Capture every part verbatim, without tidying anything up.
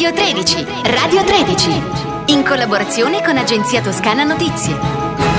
Radio tredici, Radio tredici, in collaborazione con Agenzia Toscana Notizie.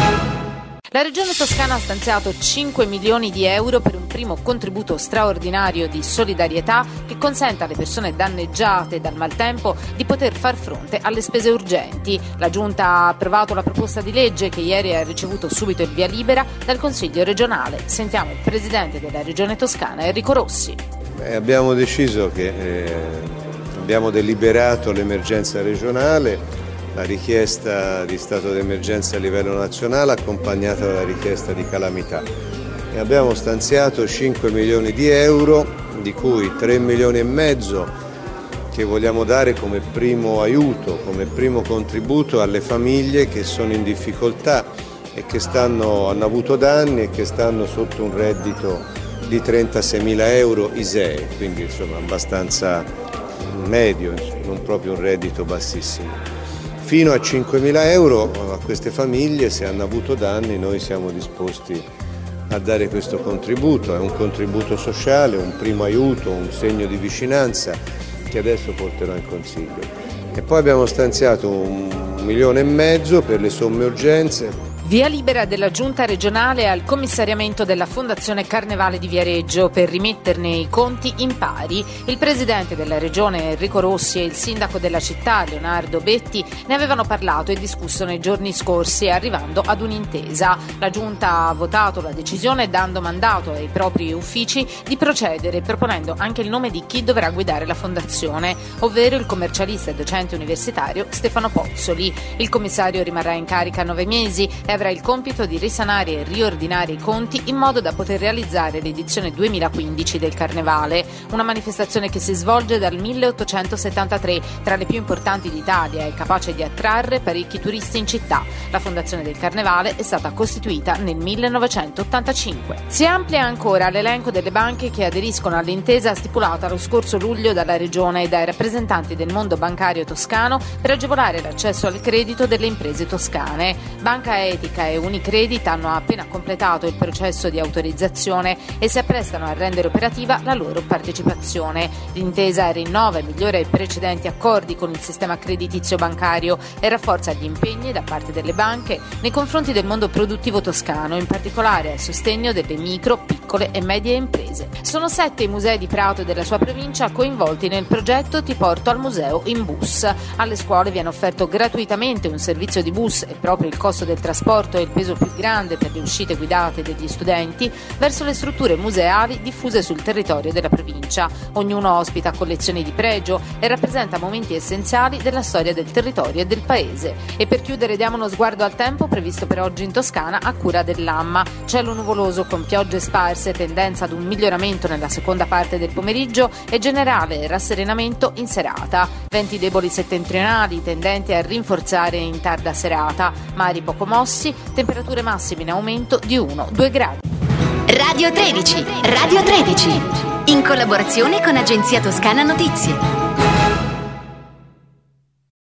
La Regione Toscana ha stanziato cinque milioni di euro per un primo contributo straordinario di solidarietà che consenta alle persone danneggiate dal maltempo di poter far fronte alle spese urgenti. La Giunta ha approvato la proposta di legge che ieri ha ricevuto subito il via libera dal Consiglio regionale. Sentiamo il Presidente della Regione Toscana, Enrico Rossi. Eh, abbiamo deciso che eh, abbiamo deliberato l'emergenza regionale, la richiesta di stato d'emergenza a livello nazionale accompagnata dalla richiesta di calamità e abbiamo stanziato cinque milioni di euro, di cui tre milioni e mezzo che vogliamo dare come primo aiuto, come primo contributo alle famiglie che sono in difficoltà e che stanno, hanno avuto danni e che stanno sotto un reddito di trentaseimila euro I S E E, quindi insomma abbastanza medio, non proprio un reddito bassissimo. Fino a cinquemila euro a queste famiglie, se hanno avuto danni, noi siamo disposti a dare questo contributo. È un contributo sociale, un primo aiuto, un segno di vicinanza che adesso porterò in Consiglio. E poi abbiamo stanziato un milione e mezzo per le somme urgenze. Via libera della Giunta regionale al commissariamento della Fondazione Carnevale di Viareggio per rimetterne i conti in pari. Il presidente della regione Enrico Rossi e il sindaco della città Leonardo Betti ne avevano parlato e discusso nei giorni scorsi, arrivando ad un'intesa. La Giunta ha votato la decisione dando mandato ai propri uffici di procedere, proponendo anche il nome di chi dovrà guidare la fondazione, ovvero il commercialista e docente universitario Stefano Pozzoli. Il commissario rimarrà in carica nove mesi e avrà il compito di risanare e riordinare i conti in modo da poter realizzare l'edizione duemilaquindici del Carnevale, una manifestazione che si svolge dal milleottocentosettantatré, tra le più importanti d'Italia e capace di attrarre parecchi turisti in città. La fondazione del Carnevale è stata costituita nel millenovecentottantacinque. Si amplia ancora l'elenco delle banche che aderiscono all'intesa stipulata lo scorso luglio dalla Regione e dai rappresentanti del mondo bancario toscano per agevolare l'accesso al credito delle imprese toscane. Banca Etica e Unicredit hanno appena completato il processo di autorizzazione e si apprestano a rendere operativa la loro partecipazione. L'intesa rinnova e migliora i precedenti accordi con il sistema creditizio bancario e rafforza gli impegni da parte delle banche nei confronti del mondo produttivo toscano, in particolare a sostegno delle micro, piccole e medie imprese. Sono sette i musei di Prato e della sua provincia coinvolti nel progetto Ti porto al museo in bus. Alle scuole viene offerto gratuitamente un servizio di bus e proprio il costo del trasporto è il peso più grande per le uscite guidate degli studenti verso le strutture museali diffuse sul territorio della provincia. Ognuno ospita collezioni di pregio e rappresenta momenti essenziali della storia del territorio e del paese. E per chiudere diamo uno sguardo al tempo previsto per oggi in Toscana a cura dell'Amma. Cielo nuvoloso con piogge sparse, tendenza ad un miglioramento nella seconda parte del pomeriggio e generale rasserenamento in serata. Venti deboli settentrionali tendenti a rinforzare in tarda serata, mari poco mossi, temperature massime in aumento di uno due gradi. Radio tredici, Radio tredici, in collaborazione con Agenzia Toscana Notizie.